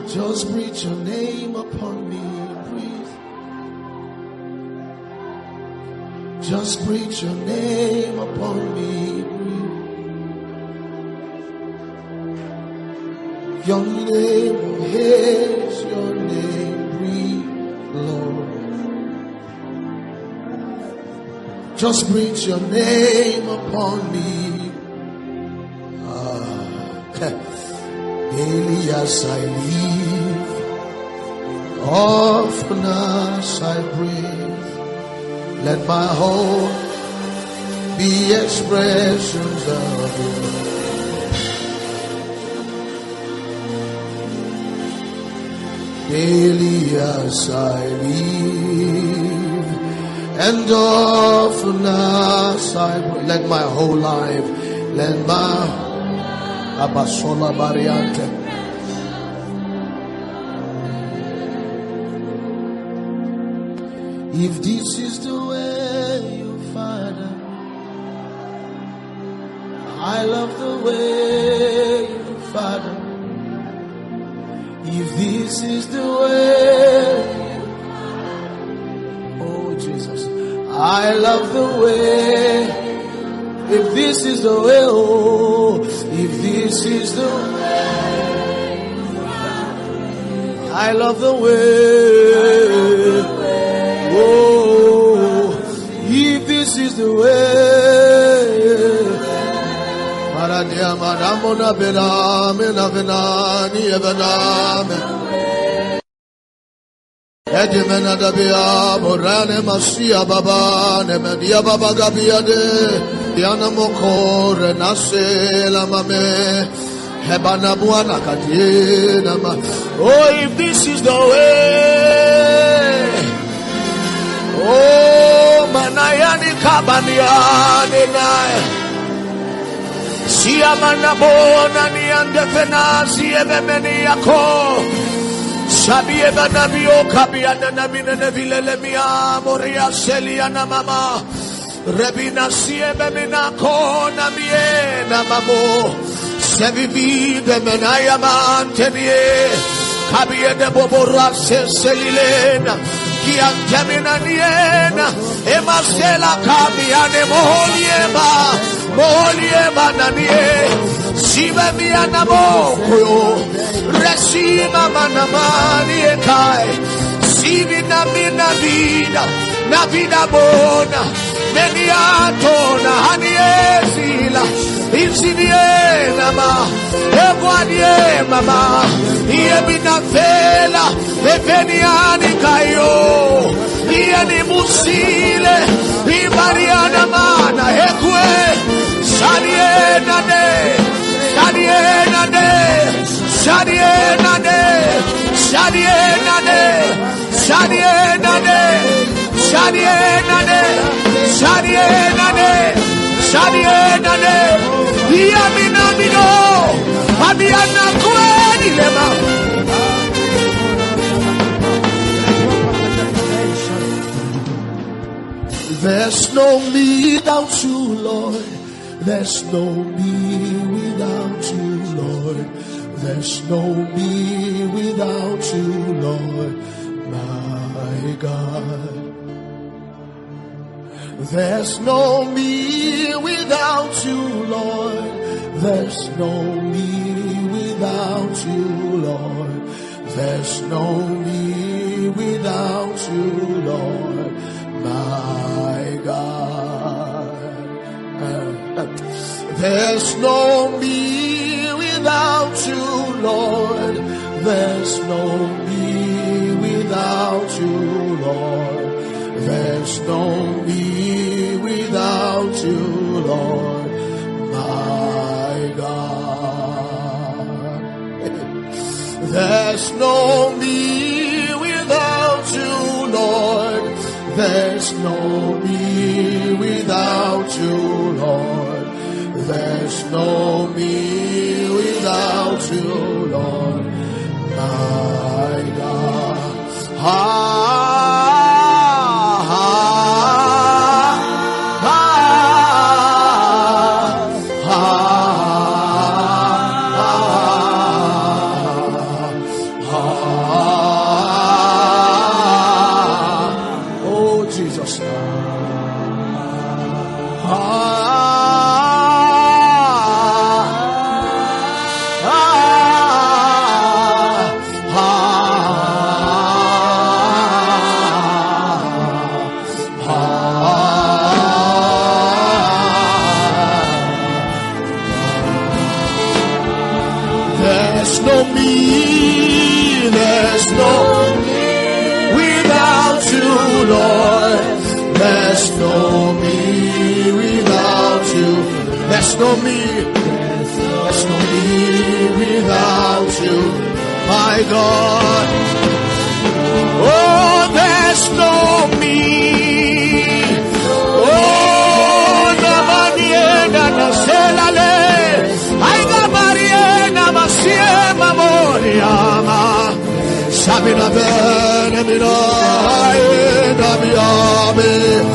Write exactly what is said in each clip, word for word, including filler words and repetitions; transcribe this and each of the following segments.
Just breathe your name upon me. Breathe. Just breathe your name upon me. Breathe. Your name is your name. Breathe, Lord. Just breathe your name upon me. Daily as I live, often as I breathe, let my whole be expressions of you. Daily as I live, and often as I breathe, let my whole life, let my Abasola variante. If this is the way you Father, I love the way you Father. If this is the way, oh Jesus, I love the way. If this is the way, oh, if this is the way, I love the way, oh, if this is the way, Maradia Madamona Bename Navenani Evaname Edimena Dabia Morane Masia Baba Nemedia Baba Gabiade Yana Mokore Nasela Mame Hebana Buana Katina. Oh, if this is the way, oh Manayani Kabaniani Nai Siamana Bona Niande Fenasi Evemeni Yako Sabi Evanabio Kabiana Namina Neville Lemia Moria Seliana Mama Rebina siebe mina kona miena mamo sevivi de menaya mantenie kabie de bobora selilena ki antemina niena emasela kabiane moholieba moholieba nanie sibe miana moko resima manamani ekai sibi na mina vida na vida bona Mediatona Haniesila Insidiena ma Eguadie mama Iebina vela Eveniani kayo Ieni musile Ibariana mana Ekwe Sadiena de Sadiena de Sadiena de Sadiena de Sadiena de Sadiena de Sadiena de Sadiena de Yamina mino Abiana kwani lema. There's no me without you, Lord. There's no me without you, Lord. There's no me without you, Lord, my God. There's no me without you, Lord. There's no me without you, Lord. There's no me without you, Lord, my God. There's no me without you, Lord. There's no me without you, Lord. There's no me without you, Lord, my God. There's no me without you, Lord. There's no me without you, Lord. There's no me without you, Lord, my God. Ah, ah, ah, ah, ah, There's no without you, Lord. There's no me without you. There's no me. There's no me without you, my God. Oh, there's no me. Oh, na maniena na selale. Ay ga mariena masiema moriama. Sabina bene minai na miame.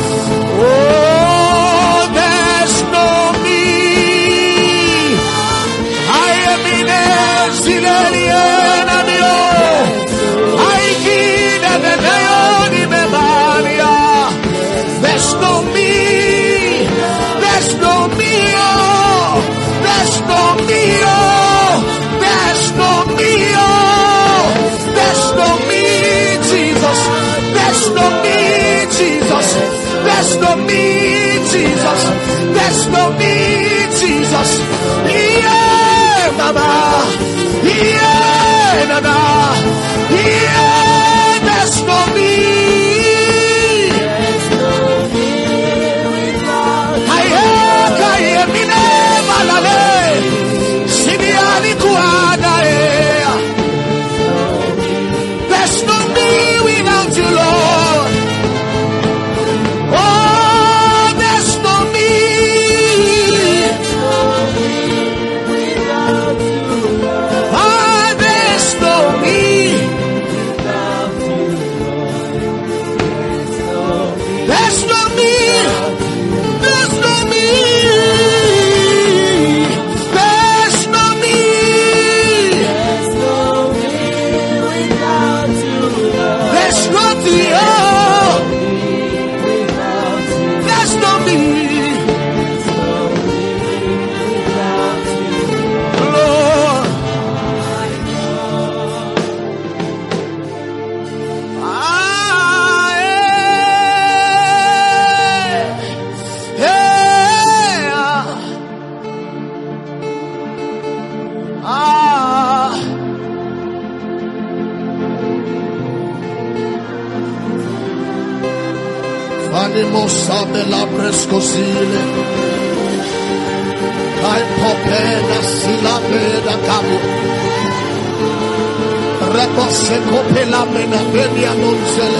Oh, there's no me. I am in a sileriana mio. I kid and the Dioni Mebalia. There's no me. There's no me. Oh. There's no me. Oh. There's no me. Oh. There's no me, Jesus. There's no me, Jesus. There's no me, Jesus. There's no me, Jesus. Yeah, Mama. Yeah, Nana. Yeah, there's no me. I am, I am in a malale. Simiani kuada. There's no me without you, Lord. Oh, there's no me. Ah, there's no me. There's no me. There's no me. There's no me. There's nothing. Oh, there's no me. Lord. Ah, yeah. Yeah. Ah. Animo sabe la prescosile. Kai popena sila beda kamu. Repose kopela mena benia nonzele.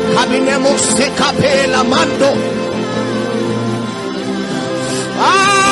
Kabinemo se kapela mando. Ah.